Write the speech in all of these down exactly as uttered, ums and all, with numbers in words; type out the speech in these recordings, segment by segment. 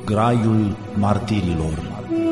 Graiul martirilor.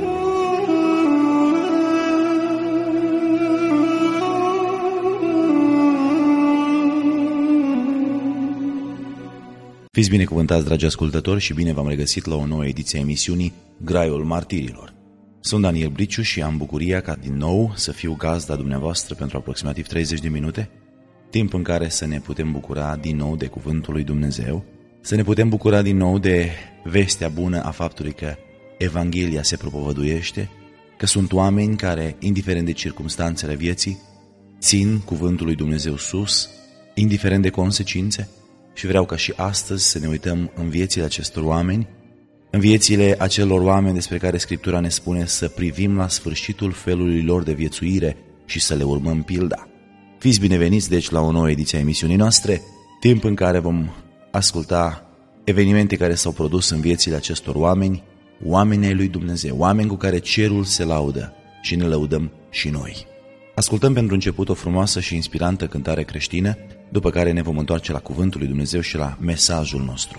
Fiți binecuvântați, dragi ascultători, și bine v-am regăsit la o nouă ediție a emisiunii Graiul martirilor. Sunt Daniel Briciu și am bucuria ca din nou să fiu gazda dumneavoastră pentru aproximativ treizeci de minute, timp în care să ne putem bucura din nou de Cuvântul lui Dumnezeu, să ne putem bucura din nou de vestea bună a faptului că Evanghelia se propovăduiește, că sunt oameni care, indiferent de circumstanțele vieții, țin Cuvântul lui Dumnezeu sus, indiferent de consecințe, și vreau ca și astăzi să ne uităm în viețile acestor oameni, în viețile acelor oameni despre care Scriptura ne spune să privim la sfârșitul felului lor de viețuire și să le urmăm pilda. Fiți bineveniți deci la o nouă ediție a emisiunii noastre, timp în care vom asculta evenimente care s-au produs în viețile acestor oameni, oameni ai lui Dumnezeu, oameni cu care cerul se laudă și ne lăudăm și noi. Ascultăm pentru început o frumoasă și inspirantă cântare creștină, după care ne vom întoarce la Cuvântul lui Dumnezeu și la mesajul nostru.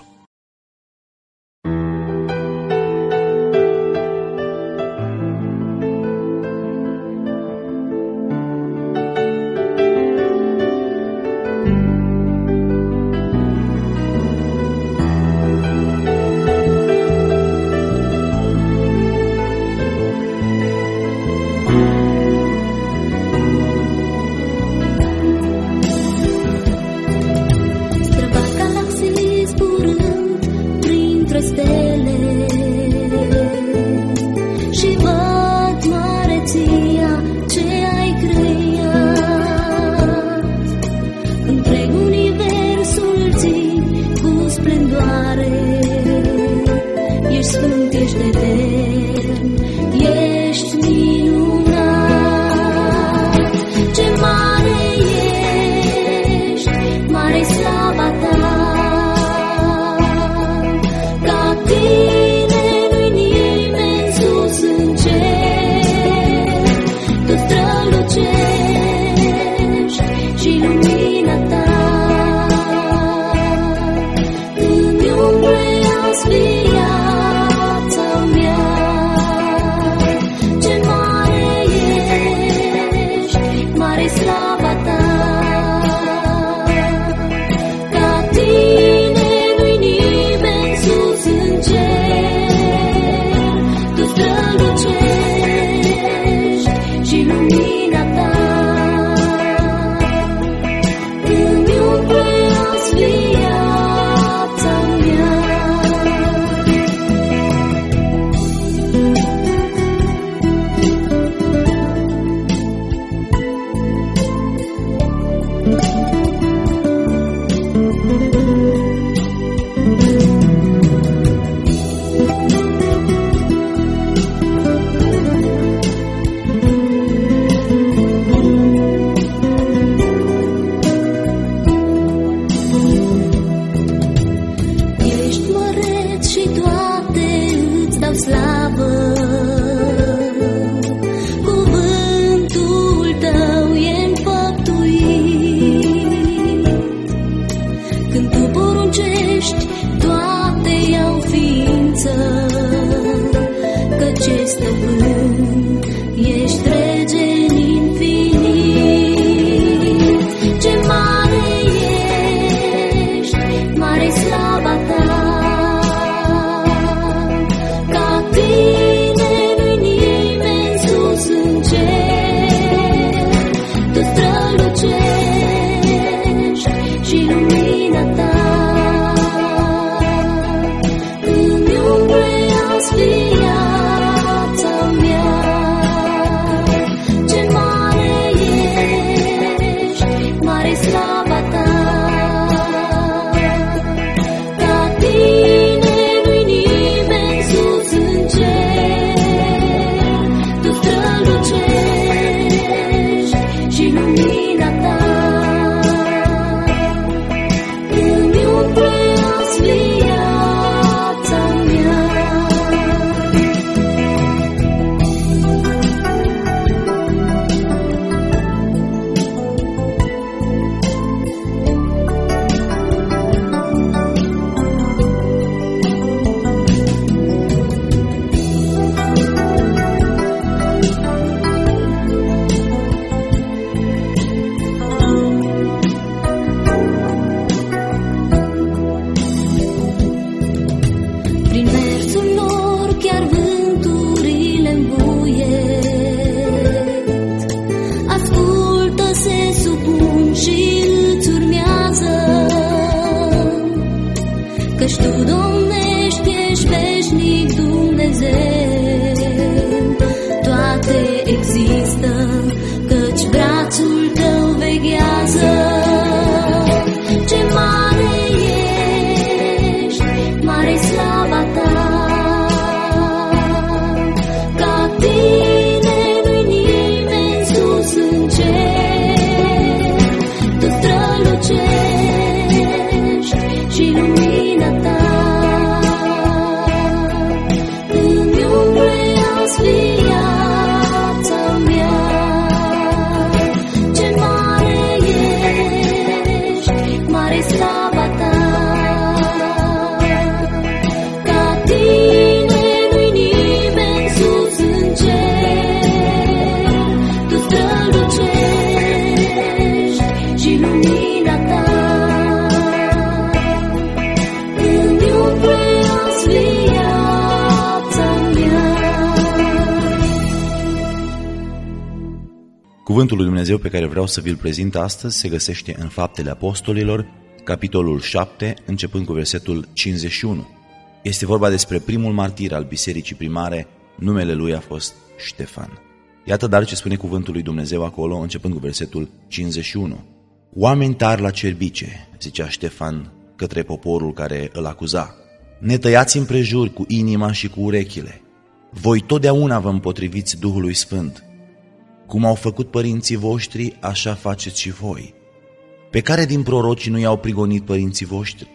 Cuvântul lui Dumnezeu pe care vreau să vi-l prezint astăzi se găsește în Faptele Apostolilor, capitolul șapte, începând cu versetul cincizeci și unu. Este vorba despre primul martir al bisericii primare, numele lui a fost Ștefan. Iată dar ce spune cuvântul lui Dumnezeu acolo, începând cu versetul cincizeci și unu. Oameni tari la cerbice, zicea Ștefan către poporul care îl acuza, ne tăiați împrejur cu inima și cu urechile. Voi totdeauna vă împotriviți Duhului Sfânt. Cum au făcut părinții voștri, așa faceți și voi. Pe care din proroci nu i-au prigonit părinții voștri?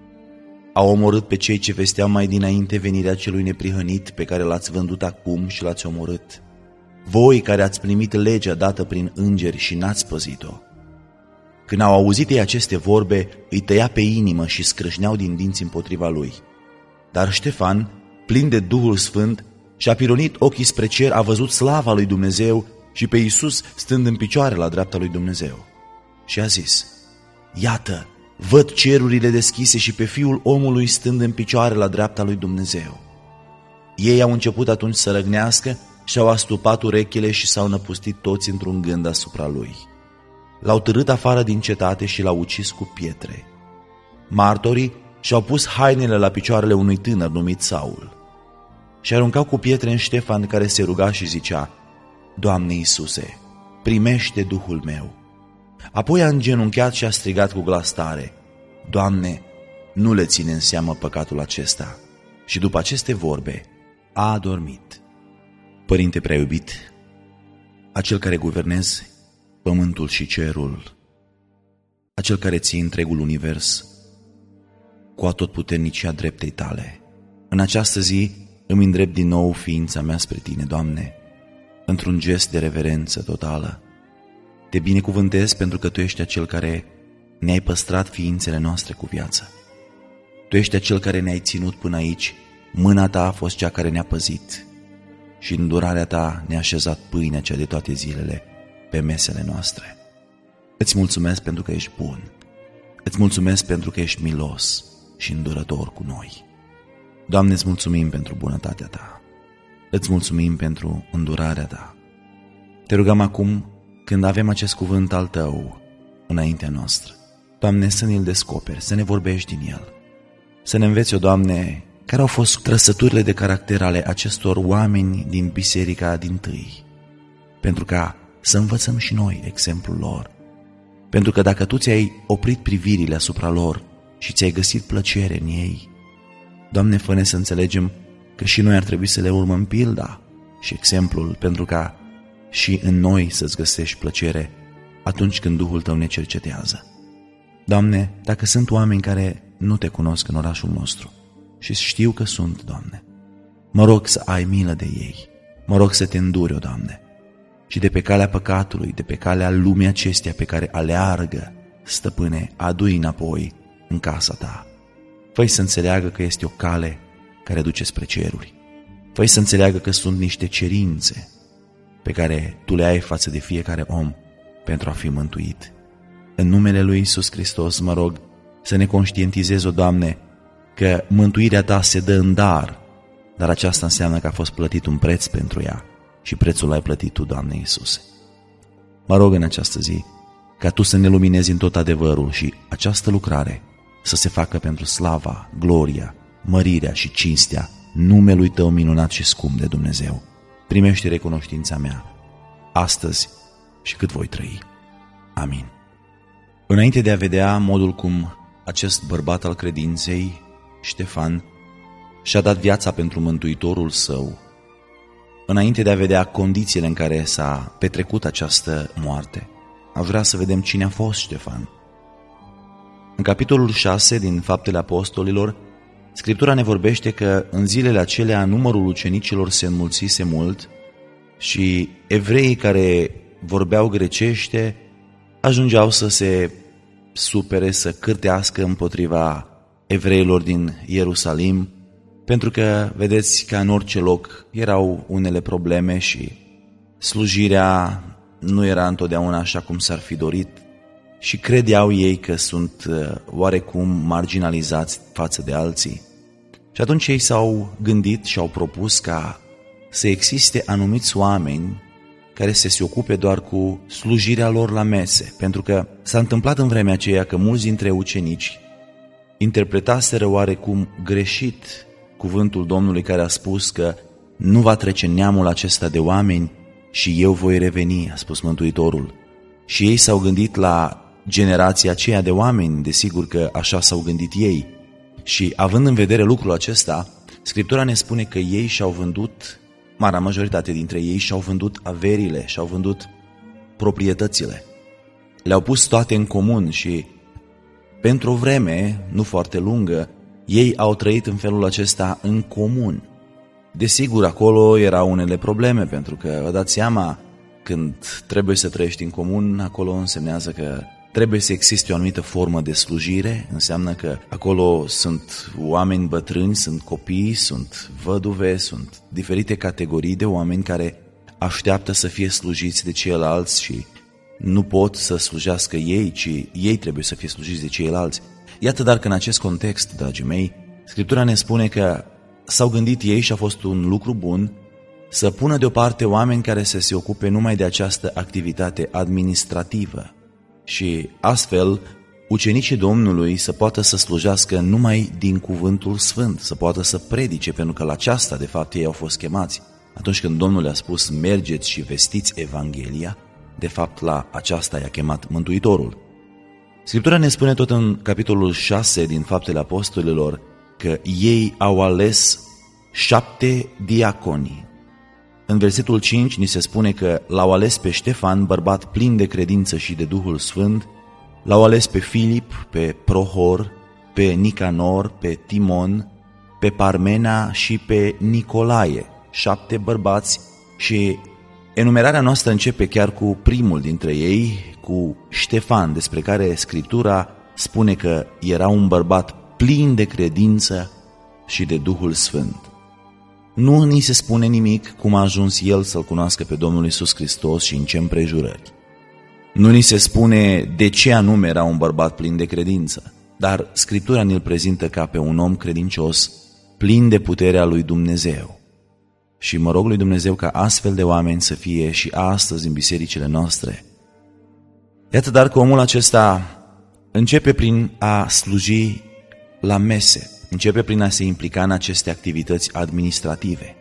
Au omorât pe cei ce vesteau mai dinainte venirea celui neprihănit, pe care l-ați vândut acum și l-ați omorât. Voi care ați primit legea dată prin îngeri și n-ați păzit-o. Când au auzit ei aceste vorbe, îi tăia pe inimă și scrâșneau din dinți împotriva lui. Dar Ștefan, plin de Duhul Sfânt, și-a pironit ochii spre cer, a văzut slava lui Dumnezeu și pe Iisus stând în picioare la dreapta lui Dumnezeu. Și a zis, iată, văd cerurile deschise și pe Fiul omului stând în picioare la dreapta lui Dumnezeu. Ei au început atunci să răgnească și-au astupat urechile și s-au năpustit toți într-un gând asupra lui. L-au târât afară din cetate și l-au ucis cu pietre. Martorii și-au pus hainele la picioarele unui tânăr numit Saul și aruncau cu pietre în Ștefan, care se ruga și zicea, Doamne Iisuse, primește Duhul meu. Apoi a îngenunchiat și a strigat cu glas tare, Doamne, nu le ține în seamă păcatul acesta. Și după aceste vorbe a adormit. Părinte prea iubit, acel care guvernezi pământul și cerul, acel care ții întregul univers cu atotputernicia dreptei tale, în această zi îmi îndrept din nou ființa mea spre tine, Doamne, într-un gest de reverență totală. Te binecuvântez pentru că Tu ești acel care ne-ai păstrat ființele noastre cu viață. Tu ești acel care ne-ai ținut până aici, mâna Ta a fost cea care ne-a păzit și îndurarea Ta ne-a așezat pâinea cea de toate zilele pe mesele noastre. Îți mulțumesc pentru că ești bun, îți mulțumesc pentru că ești milos și îndurător cu noi. Doamne, îți mulțumim pentru bunătatea Ta, îți mulțumim pentru îndurarea Ta. Te rugăm acum, când avem acest cuvânt al Tău înaintea noastră, Doamne, să ne-l descoperi, să ne vorbești din el, să ne înveți, o Doamne, care au fost trăsăturile de caracter ale acestor oameni din biserica dintâi, pentru ca să învățăm și noi exemplul lor. Pentru că dacă Tu ți-ai oprit privirile asupra lor și ți-ai găsit plăcere în ei, Doamne, fă-ne să înțelegem că și noi ar trebui să le urmăm pilda și exemplul, pentru ca și în noi să-ți găsești plăcere atunci când Duhul Tău ne cercetează. Doamne, dacă sunt oameni care nu Te cunosc în orașul nostru, și știu că sunt, Doamne, mă rog să ai milă de ei, mă rog să Te înduri, o Doamne, și de pe calea păcatului, de pe calea lumii acesteia pe care aleargă, Stăpâne, adu-i înapoi în casa Ta. Fă-i să înțeleagă că este o cale care duce spre ceruri. Fă-i să înțeleagă că sunt niște cerințe pe care Tu le ai față de fiecare om pentru a fi mântuit. În numele Lui Iisus Hristos mă rog să ne conștientizezi, o Doamne, că mântuirea Ta se dă în dar, dar aceasta înseamnă că a fost plătit un preț pentru ea și prețul l-ai plătit Tu, Doamne Iisuse. Mă rog în această zi ca Tu să ne luminezi în tot adevărul și această lucrare să se facă pentru slava, gloria, mărirea și cinstea numelui Tău minunat și scump de Dumnezeu. Primește recunoștința mea, astăzi și cât voi trăi. Amin. Înainte de a vedea modul cum acest bărbat al credinței, Ștefan, și-a dat viața pentru Mântuitorul său, înainte de a vedea condițiile în care s-a petrecut această moarte, aș vrea să vedem cine a fost Ștefan. În capitolul șase din Faptele Apostolilor, Scriptura ne vorbește că în zilele acelea numărul ucenicilor se înmulțise mult și evreii care vorbeau grecește ajungeau să se supere, să cârtească împotriva evreilor din Ierusalim, pentru că, vedeți, că în orice loc erau unele probleme și slujirea nu era întotdeauna așa cum s-ar fi dorit și credeau ei că sunt oarecum marginalizați față de alții. Și atunci ei s-au gândit și au propus ca să existe anumiți oameni care să se ocupe doar cu slujirea lor la mese, pentru că s-a întâmplat în vremea aceea că mulți dintre ucenici interpretaseră oarecum greșit cuvântul Domnului care a spus că nu va trece neamul acesta de oameni și eu voi reveni, a spus Mântuitorul. Și ei s-au gândit la generația aceea de oameni, desigur că așa s-au gândit ei. Și având în vedere lucrul acesta, Scriptura ne spune că ei și-au vândut, marea majoritate dintre ei și-au vândut averile, și-au vândut proprietățile. Le-au pus toate în comun și pentru o vreme, nu foarte lungă, ei au trăit în felul acesta în comun. Desigur, acolo erau unele probleme, pentru că, vă dați seama, când trebuie să trăiești în comun, acolo însemnează că trebuie să existe o anumită formă de slujire, înseamnă că acolo sunt oameni bătrâni, sunt copii, sunt văduve, sunt diferite categorii de oameni care așteaptă să fie slujiți de ceilalți și nu pot să slujească ei, ci ei trebuie să fie slujiți de ceilalți. Iată dar că în acest context, dragii mei, Scriptura ne spune că s-au gândit ei și a fost un lucru bun să pună deoparte oameni care să se ocupe numai de această activitate administrativă și astfel ucenicii Domnului să poată să slujească numai din cuvântul sfânt, să poată să predice, pentru că la aceasta de fapt ei au fost chemați. Atunci când Domnul le-a spus mergeți și vestiți Evanghelia, de fapt la aceasta i-a chemat Mântuitorul. Scriptura ne spune tot în capitolul șase din Faptele Apostolilor că ei au ales șapte diaconi. În versetul cinci ni se spune că l-au ales pe Ștefan, bărbat plin de credință și de Duhul Sfânt, l-au ales pe Filip, pe Prohor, pe Nicanor, pe Timon, pe Parmena și pe Nicolae, șapte bărbați, și enumerarea noastră începe chiar cu primul dintre ei, cu Ștefan, despre care Scriptura spune că era un bărbat plin de credință și de Duhul Sfânt. Nu ni se spune nimic cum a ajuns el să-L cunoască pe Domnul Iisus Hristos și în ce împrejurări. Nu ni se spune de ce anume era un bărbat plin de credință, dar Scriptura ne-l prezintă ca pe un om credincios, plin de puterea lui Dumnezeu. Și mă rog lui Dumnezeu ca astfel de oameni să fie și astăzi în bisericile noastre. Iată dar că omul acesta începe prin a sluji la mese, începe prin a se implica în aceste activități administrative.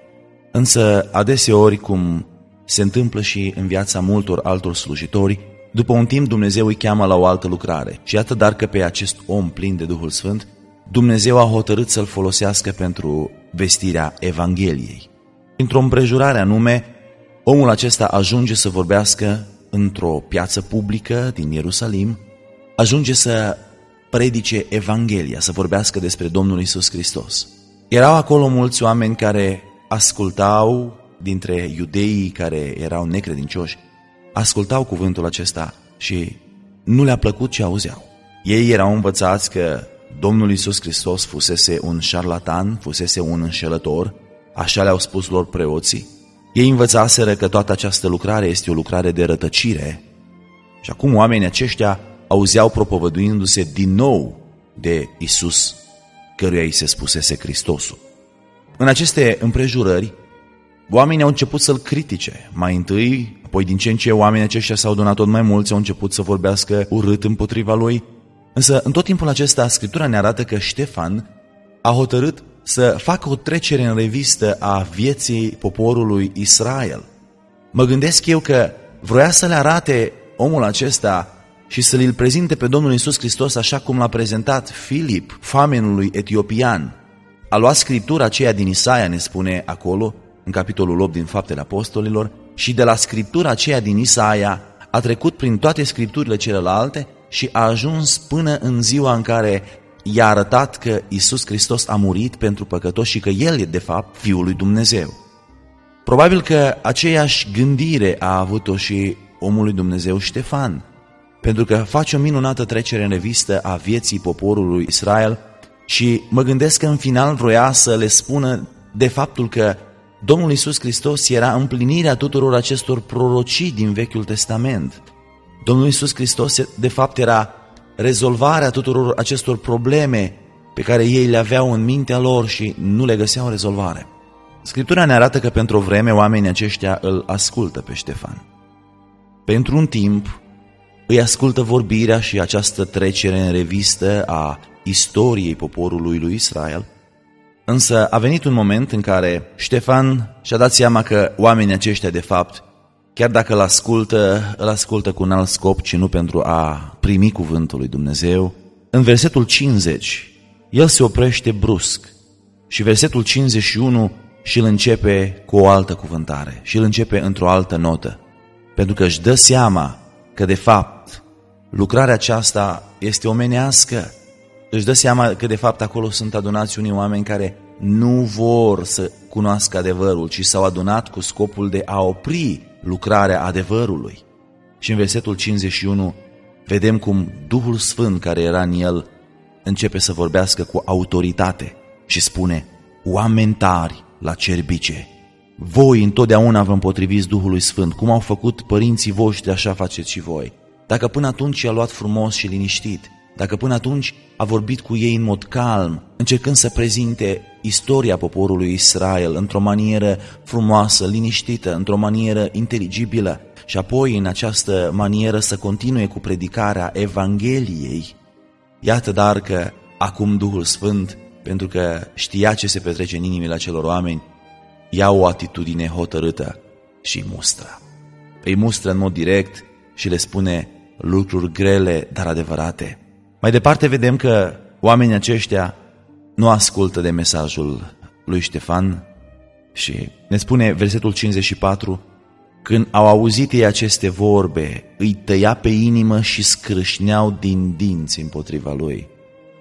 Însă, adeseori, cum se întâmplă și în viața multor altor slujitori, după un timp Dumnezeu îi cheamă la o altă lucrare. Și iată dar că pe acest om plin de Duhul Sfânt, Dumnezeu a hotărât să-l folosească pentru vestirea Evangheliei. Într-o împrejurare anume, omul acesta ajunge să vorbească într-o piață publică din Ierusalim, ajunge să predice Evanghelia, să vorbească despre Domnul Iisus Hristos. Erau acolo mulți oameni care ascultau, dintre iudeii care erau necredincioși, ascultau cuvântul acesta și nu le-a plăcut ce auzeau. Ei erau învățați că Domnul Iisus Hristos fusese un șarlatan, fusese un înșelător, așa le-au spus lor preoții. Ei învățaseră că toată această lucrare este o lucrare de rătăcire și acum oamenii aceștia auzeau propovăduindu-se din nou de Iisus, căruia îi se spusese Hristosul. În aceste împrejurări, oamenii au început să-l critique. Mai întâi, apoi din ce în ce oamenii aceștia s-au adunat tot mai mulți, au început să vorbească urât împotriva lui. Însă, în tot timpul acesta, Scriptura ne arată că Ștefan a hotărât să facă o trecere în revistă a vieții poporului Israel. Mă gândesc eu că vroia să le arate omul acesta și să l prezinte pe Domnul Iisus Hristos așa cum l-a prezentat Filip, famenului etiopian. A luat Scriptura aceea din Isaia, ne spune acolo, în capitolul opt din Faptele Apostolilor, și de la Scriptura aceea din Isaia a trecut prin toate Scripturile celelalte și a ajuns până în ziua în care i-a arătat că Iisus Hristos a murit pentru păcătoși și că El e de fapt Fiul lui Dumnezeu. Probabil că aceeași gândire a avut-o și omul lui Dumnezeu Ștefan, pentru că face o minunată trecere în revistă a vieții poporului Israel și mă gândesc că în final vroia să le spună de faptul că Domnul Iisus Hristos era împlinirea tuturor acestor prorocii din Vechiul Testament. Domnul Iisus Hristos de fapt era rezolvarea tuturor acestor probleme pe care ei le aveau în mintea lor și nu le găseau rezolvare. Scriptura ne arată că pentru o vreme oamenii aceștia îl ascultă pe Ștefan. Pentru un timp îi ascultă vorbirea și această trecere în revistă a istoriei poporului lui Israel, însă a venit un moment în care Ștefan și-a dat seama că oamenii aceștia, de fapt, chiar dacă îl ascultă, îl ascultă cu un alt scop, ci nu pentru a primi cuvântul lui Dumnezeu. În versetul cincizeci, el se oprește brusc și versetul cincizeci și unu și îl începe cu o altă cuvântare și îl începe într-o altă notă, pentru că își dă seama că, de fapt, lucrarea aceasta este omenească. Își dă seama că, de fapt, acolo sunt adunați unii oameni care nu vor să cunoască adevărul, ci s-au adunat cu scopul de a opri lucrarea adevărului. Și în versetul cincizeci și unu vedem cum Duhul Sfânt care era în el începe să vorbească cu autoritate și spune: oameni tari la cerbice, voi întotdeauna vă împotriviți Duhului Sfânt, cum au făcut părinții voștri, așa faceți și voi. Dacă până atunci i-a luat frumos și liniștit, dacă până atunci a vorbit cu ei în mod calm, încercând să prezinte istoria poporului Israel într-o manieră frumoasă, liniștită, într-o manieră inteligibilă, și apoi în această manieră să continue cu predicarea Evangheliei, iată dar că acum Duhul Sfânt, pentru că știa ce se petrece în inimile acelor oameni, ia o atitudine hotărâtă și îi mustră. Îi mustră în mod direct și le spune lucruri grele, dar adevărate. Mai departe vedem că oamenii aceștia nu ascultă de mesajul lui Ștefan și ne spune versetul cincizeci și patru: când au auzit ei aceste vorbe, îi tăia pe inimă și scrâșneau din dinți împotriva lui.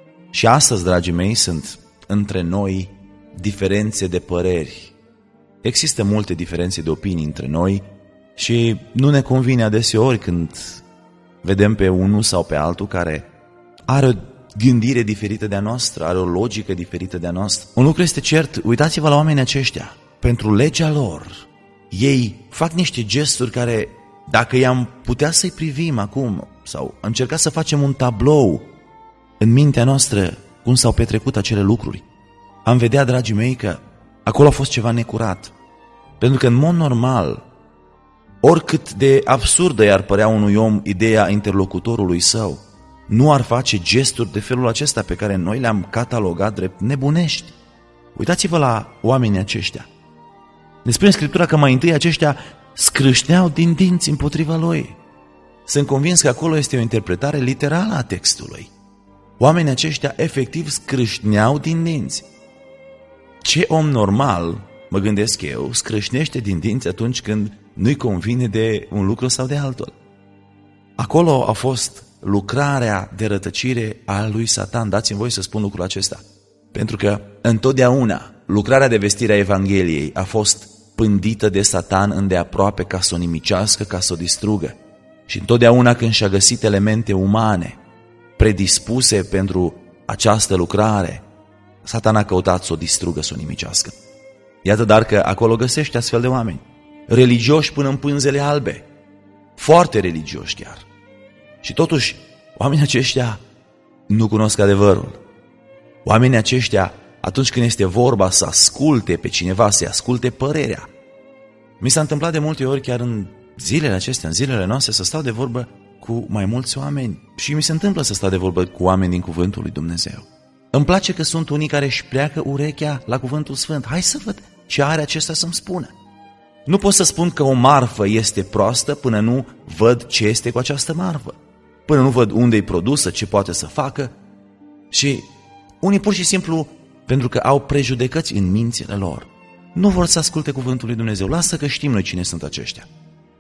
Și astăzi, dragii mei, sunt între noi diferențe de păreri. Există multe diferențe de opinii între noi și nu ne convine adeseori când vedem pe unul sau pe altul care are o gândire diferită de a noastră, are o logică diferită de a noastră. Un lucru este cert, uitați-vă la oamenii aceștia. Pentru legea lor, ei fac niște gesturi care, dacă i-am putea să-i privim acum, sau am încercat să facem un tablou în mintea noastră cum s-au petrecut acele lucruri, am vedea, dragii mei, că acolo a fost ceva necurat. Pentru că, în mod normal, oricât de absurdă i-ar părea unui om ideea interlocutorului său, nu ar face gesturi de felul acesta pe care noi le-am catalogat drept nebunești. Uitați-vă la oamenii aceștia. Ne spune Scriptura că mai întâi aceștia scrâșneau din dinți împotriva lui. Sunt convins că acolo este o interpretare literală a textului. Oamenii aceștia efectiv scrâșneau din dinți. Ce om normal, mă gândesc eu, scrâșnește din dinți atunci când nu-i convine de un lucru sau de altul? Acolo a fost lucrarea de rătăcire a lui Satan. Dați-mi voi să spun lucrul acesta. Pentru că întotdeauna lucrarea de vestire a Evangheliei a fost pândită de Satan îndeaproape ca să o nimicească, ca să o distrugă. Și întotdeauna când și-a găsit elemente umane predispuse pentru această lucrare, Satan a căutat să o distrugă, să o nimicească. Iată dar că acolo găsește astfel de oameni, religioși până în pânzele albe, foarte religioși chiar. Și totuși, oamenii aceștia nu cunosc adevărul. Oamenii aceștia, atunci când este vorba să asculte pe cineva, să asculte părerea. Mi s-a întâmplat de multe ori, chiar în zilele acestea, în zilele noastre, să stau de vorbă cu mai mulți oameni. Și mi se întâmplă să stau de vorbă cu oameni din Cuvântul lui Dumnezeu. Îmi place că sunt unii care își pleacă urechea la Cuvântul Sfânt. Hai să văd ce are acesta să-mi spună. Nu pot să spun că o marfă este proastă până nu văd ce este cu această marfă, până nu văd unde e produsă, ce poate să facă. Și unii pur și simplu, pentru că au prejudecăți în mințile lor, nu vor să asculte Cuvântul lui Dumnezeu. Lasă că știm noi cine sunt aceștia.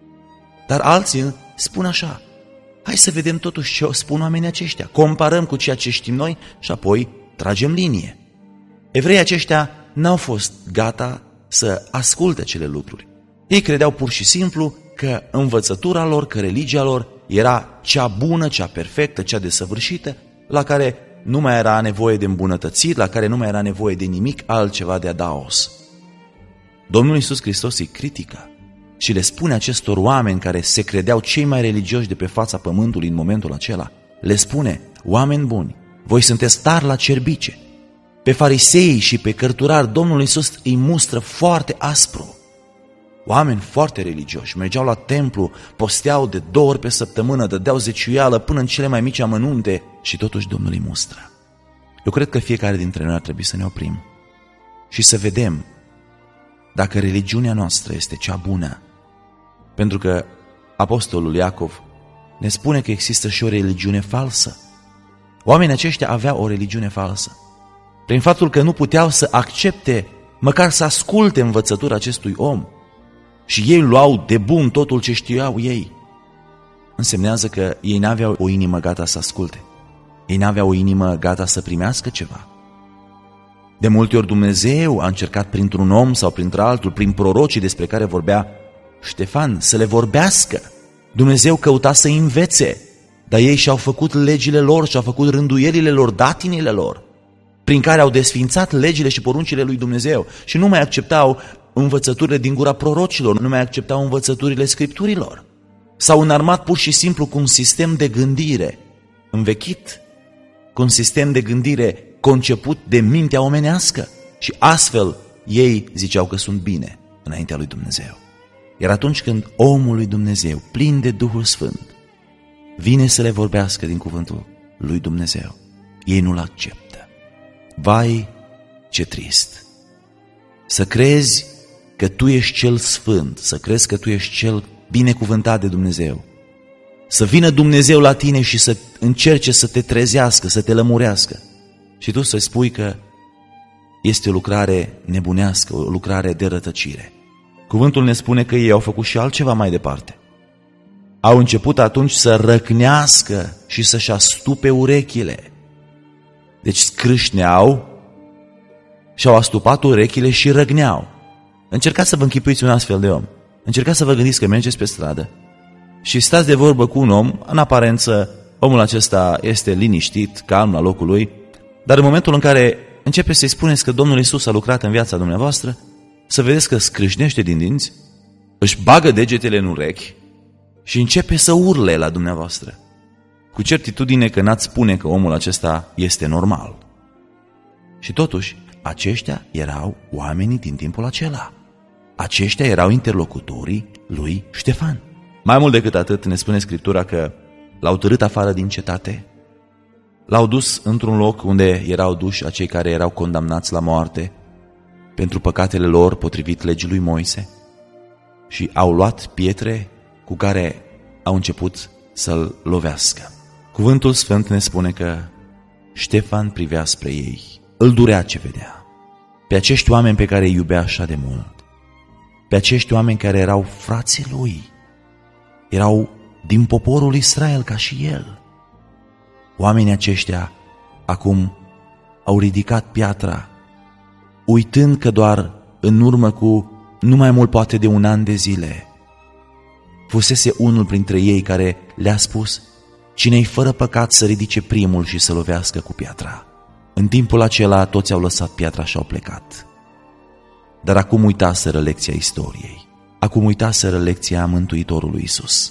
Dar alții spun așa: hai să vedem totuși ce spun oamenii aceștia, comparăm cu ceea ce știm noi și apoi tragem linie. Evreii aceștia n-au fost gata să asculte cele lucruri. Ei credeau pur și simplu că învățătura lor, că religia lor era cea bună, cea perfectă, cea desăvârșită, la care nu mai era nevoie de îmbunătățiri, la care nu mai era nevoie de nimic altceva de adaos. Domnul Iisus Hristos îi critică și le spune acestor oameni care se credeau cei mai religioși de pe fața pământului în momentul acela, le spune: oameni buni, voi sunteți tari la cerbice. pe farisei și pe cărturari, Domnul Iisus îi mustră foarte aspru. Oameni foarte religioși, mergeau la templu, posteau de două ori pe săptămână, dădeau zeciuială până în cele mai mici amănunte și totuși Domnul îi mustră. Eu cred că fiecare dintre noi ar trebui să ne oprim și să vedem dacă religiunea noastră este cea bună. Pentru că apostolul Iacov ne spune că există și o religiune falsă. Oamenii aceștia aveau o religiune falsă. Prin faptul că nu puteau să accepte, măcar să asculte învățătura acestui om, și ei luau de bun totul ce știau ei, însemnează că ei n-aveau o inimă gata să asculte. Ei n-aveau o inimă gata să primească ceva. De multe ori Dumnezeu a încercat printr-un om sau printr-altul, prin prorocii despre care vorbea Ștefan, să le vorbească. Dumnezeu căuta să învețe, dar ei și-au făcut legile lor, și-au făcut rânduielile lor, datinile lor, prin care au desfințat legile și poruncile lui Dumnezeu și nu mai acceptau învățăturile din gura prorocilor, nu mai acceptau învățăturile Scripturilor. S-au înarmat pur și simplu cu un sistem de gândire învechit, cu un sistem de gândire conceput de mintea omenească și astfel ei ziceau că sunt bine înaintea lui Dumnezeu. Iar atunci când omul lui Dumnezeu, plin de Duhul Sfânt, vine să le vorbească din cuvântul lui Dumnezeu, ei nu-l acceptă. Vai, ce trist! Să crezi că tu ești cel sfânt, să crezi că tu ești cel binecuvântat de Dumnezeu, să vină Dumnezeu la tine și să încerce să te trezească, să te lămurească și tu să spui că este o lucrare nebunească, o lucrare de rătăcire. Cuvântul ne spune că ei au făcut și altceva mai departe. Au început atunci să răcnească și să-și astupe urechile. Deci scrâșneau și-au astupat urechile și răgneau. Încercați să vă închipuiți un astfel de om. Încercați să vă gândiți că mergeți pe stradă și stați de vorbă cu un om, în aparență omul acesta este liniștit, calm la locul lui, dar în momentul în care începe să-i spuneți că Domnul Iisus a lucrat în viața dumneavoastră, să vedeți că scrâșnește din dinți, își bagă degetele în urechi și începe să urle la dumneavoastră. Cu certitudine că n-ați spune că omul acesta este normal. Și totuși, aceștia erau oamenii din timpul acela. Aceștia erau interlocutorii lui Ștefan. Mai mult decât atât, ne spune Scriptura că l-au târât afară din cetate, l-au dus într-un loc unde erau duși acei care erau condamnați la moarte pentru păcatele lor potrivit legii lui Moise și au luat pietre cu care au început să-l lovească. Cuvântul Sfânt ne spune că Ștefan privea spre ei, îl durea ce vedea, pe acești oameni pe care îi iubea așa de mult, pe acești oameni care erau frații lui, erau din poporul Israel ca și el. Oamenii aceștia acum au ridicat piatra, uitând că doar în urmă cu nu mai mult poate de un an de zile fusese unul printre ei care le-a spus: cine-i fără păcat să ridice primul și să lovească cu piatra. În timpul acela toți au lăsat piatra și au plecat. Dar acum uitaseră lecția istoriei, acum uitaseră lecția Mântuitorului Iisus.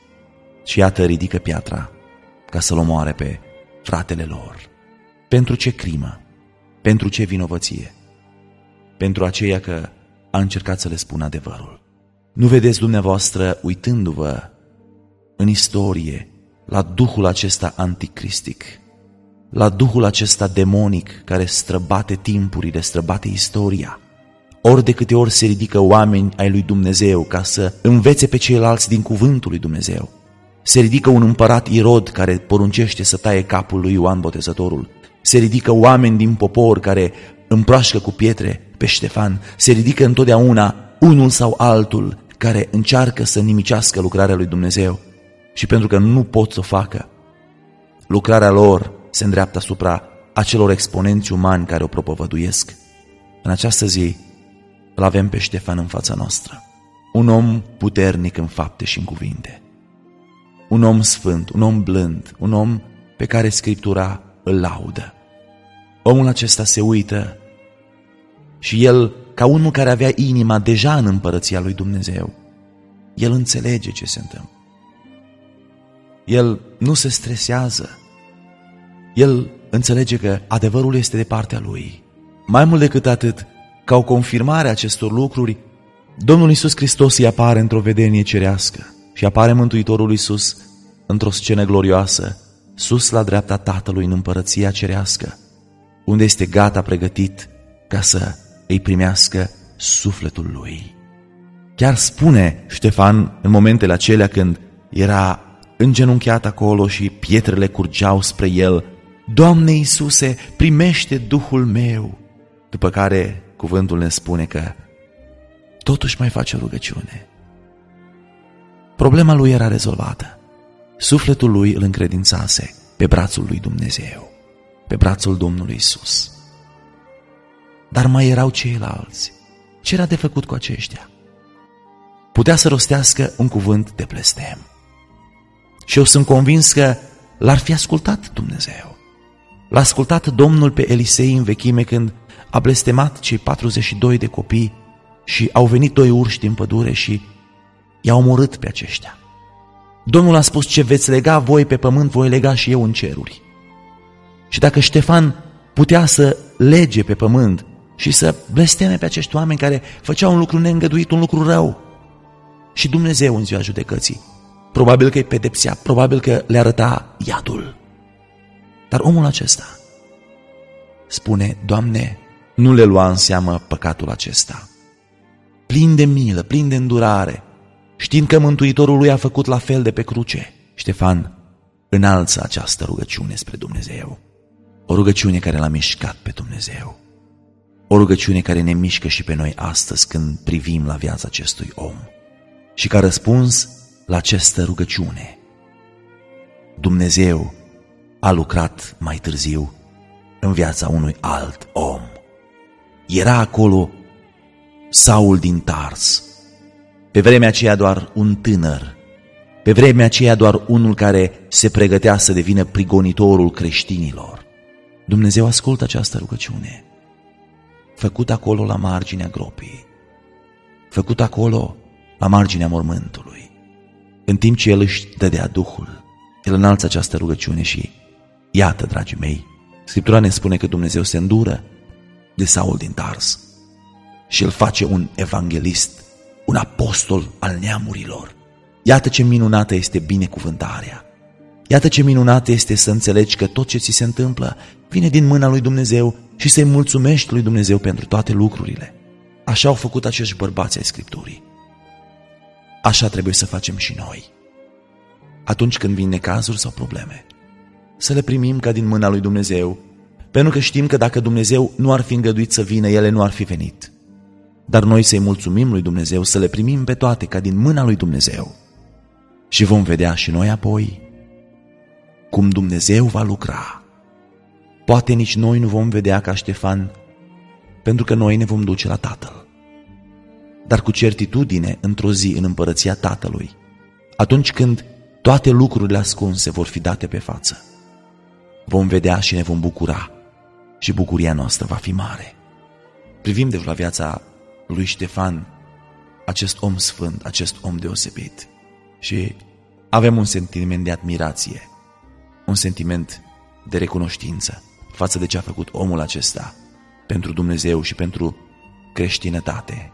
Și iată, ridică piatra ca să-l omoare pe fratele lor. Pentru ce crimă? Pentru ce vinovăție? Pentru aceea că a încercat să le spună adevărul. Nu vedeți dumneavoastră, uitându-vă în istorie, la duhul acesta anticristic, la duhul acesta demonic care străbate timpurile, străbate istoria. Ori de câte ori se ridică oameni ai lui Dumnezeu ca să învețe pe ceilalți din cuvântul lui Dumnezeu. Se ridică un împărat Irod care poruncește să taie capul lui Ioan Botezătorul. Se ridică oameni din popor care împroașcă cu pietre pe Ștefan. Se ridică întotdeauna unul sau altul care încearcă să nimicească lucrarea lui Dumnezeu. Și pentru că nu pot să o facă, lucrarea lor se îndreaptă asupra acelor exponenți umani care o propovăduiesc. În această zi îl avem pe Ștefan în fața noastră. Un om puternic în fapte și în cuvinte. Un om sfânt, un om blând, un om pe care Scriptura îl laudă. Omul acesta se uită și el, ca unul care avea inima deja în împărăția lui Dumnezeu, el înțelege ce se întâmplă. El nu se stresează. El înțelege că adevărul este de partea lui. Mai mult decât atât, ca o confirmare a acestor lucruri, Domnul Iisus Hristos îi apare într-o vedenie cerească și apare Mântuitorul Iisus într-o scenă glorioasă, sus la dreapta Tatălui în împărăția cerească, unde este gata pregătit ca să îi primească sufletul lui. Chiar spune Ștefan în momentele acelea când era îngenunchiat acolo și pietrele curgeau spre el: Doamne Iisuse, primește Duhul meu! După care cuvântul ne spune că totuși mai face o rugăciune. Problema lui era rezolvată. Sufletul lui îl încredințase pe brațul lui Dumnezeu, pe brațul Domnului Iisus. Dar mai erau ceilalți. Ce era de făcut cu aceștia? Putea să rostească un cuvânt de blestem. Și eu sunt convins că l-ar fi ascultat Dumnezeu. L-a ascultat Domnul pe Elisei în vechime când a blestemat cei patruzeci și doi de copii și au venit doi urși din pădure și i-au omorât pe aceștia. Domnul a spus: ce veți lega voi pe pământ, voi lega și eu în ceruri. Și dacă Ștefan putea să lege pe pământ și să blesteme pe acești oameni care făceau un lucru neîngăduit, un lucru rău, și Dumnezeu în ziua judecății probabil că îi pedepsea, probabil că le arăta iadul. Dar omul acesta spune: Doamne, nu le lua în seamă păcatul acesta. Plin de milă, plin de îndurare, știind că Mântuitorul lui a făcut la fel de pe cruce, Ștefan înalță această rugăciune spre Dumnezeu. O rugăciune care l-a mișcat pe Dumnezeu. O rugăciune care ne mișcă și pe noi astăzi când privim la viața acestui om. Și ca răspuns la această rugăciune, Dumnezeu a lucrat mai târziu în viața unui alt om. Era acolo Saul din Tars, pe vremea aceea doar un tânăr, pe vremea aceea doar unul care se pregătea să devină prigonitorul creștinilor. Dumnezeu ascultă această rugăciune, făcut acolo la marginea gropii, făcut acolo la marginea mormântului. În timp ce el își dădea Duhul, el înalță această rugăciune și iată, dragii mei, Scriptura ne spune că Dumnezeu se îndură de Saul din Tars și îl face un evanghelist, un apostol al neamurilor. Iată ce minunată este binecuvântarea. Iată ce minunată este să înțelegi că tot ce ți se întâmplă vine din mâna lui Dumnezeu și să-i mulțumești lui Dumnezeu pentru toate lucrurile. Așa au făcut acești bărbați ai Scripturii. Așa trebuie să facem și noi. Atunci când vin necazuri sau probleme, să le primim ca din mâna lui Dumnezeu, pentru că știm că dacă Dumnezeu nu ar fi îngăduit să vină, ele nu ar fi venit. Dar noi să-i mulțumim lui Dumnezeu, să le primim pe toate ca din mâna lui Dumnezeu. Și vom vedea și noi apoi cum Dumnezeu va lucra. Poate nici noi nu vom vedea ca Ștefan, pentru că noi ne vom duce la Tatăl. Dar cu certitudine, într-o zi, în împărăția Tatălui, atunci când toate lucrurile ascunse vor fi date pe față, vom vedea și ne vom bucura și bucuria noastră va fi mare. Privim deci la viața lui Ștefan, acest om sfânt, acest om deosebit, și avem un sentiment de admirație, un sentiment de recunoștință față de ce a făcut omul acesta pentru Dumnezeu și pentru creștinătate.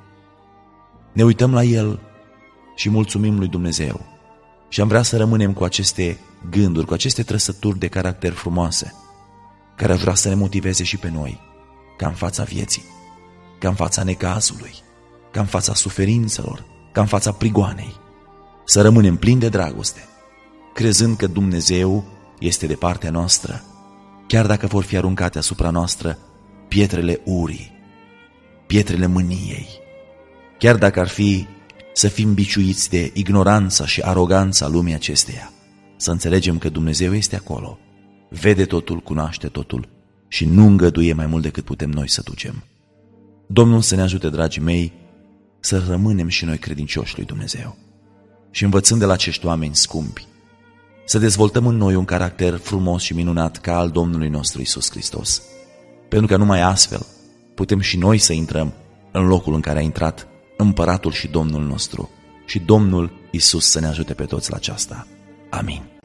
Ne uităm la el și mulțumim lui Dumnezeu și am vrea să rămânem cu aceste gânduri, cu aceste trăsături de caracter frumoase, care vrea să ne motiveze și pe noi, ca în fața vieții, ca în fața necazului, ca în fața suferințelor, ca în fața prigoanei, să rămânem plini de dragoste, crezând că Dumnezeu este de partea noastră, chiar dacă vor fi aruncate asupra noastră pietrele urii, pietrele mâniei, chiar dacă ar fi să fim biciuiți de ignoranța și aroganța lumii acesteia, să înțelegem că Dumnezeu este acolo, vede totul, cunoaște totul și nu îngăduie mai mult decât putem noi să ducem. Domnul să ne ajute, dragii mei, să rămânem și noi credincioși lui Dumnezeu și învățând de la acești oameni scumpi, să dezvoltăm în noi un caracter frumos și minunat ca al Domnului nostru Iisus Hristos, pentru că numai astfel putem și noi să intrăm în locul în care a intrat Împăratul și Domnul nostru, și Domnul Iisus să ne ajute pe toți la aceasta. Amin.